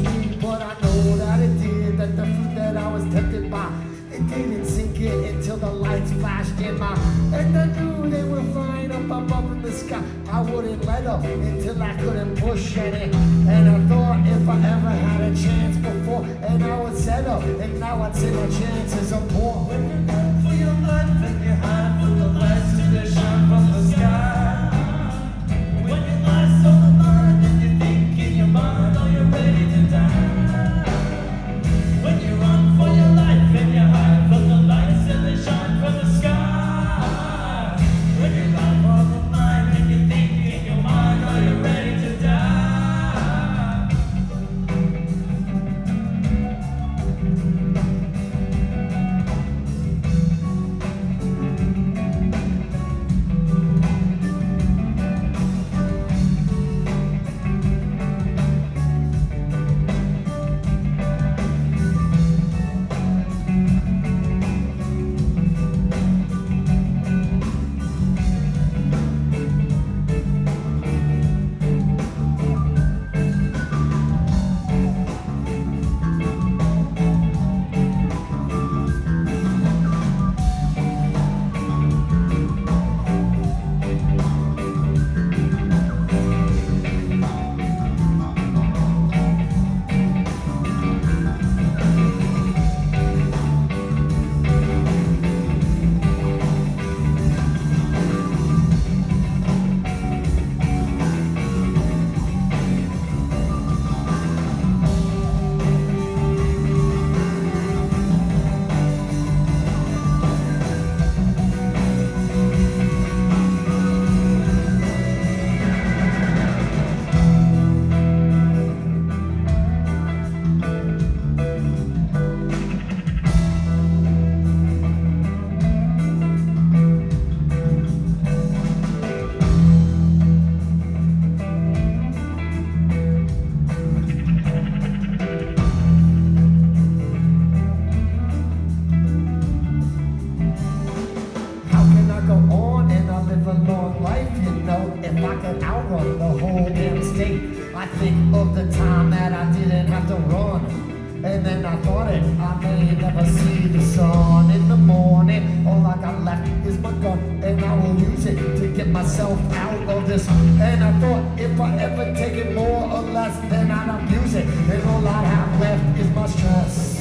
me, but I know that it did. That the fruit that I was tempted by, it didn't sink in until the lights flashed in my. And I knew they were flying up above in the sky. I wouldn't let up until I couldn't push any. And I thought if I ever had a chance before, and I would set up, and now I'd say my chances are poor. When you look for your life and you hide for the lights as they shine from the sky. When your life's on the line and you think in your mind, are you ready to die? When you run for your life and you hide from the lights as they shine from the sky. When your life on the line and you think in your mind, are you ready to die? I think of the time that I didn't have to run. And then I thought I may never see the sun in the morning. All I got left is my gun, and I will use it to get myself out of this. And I thought if I ever take it more or less, then I'd abuse it. And all I have left is my stress.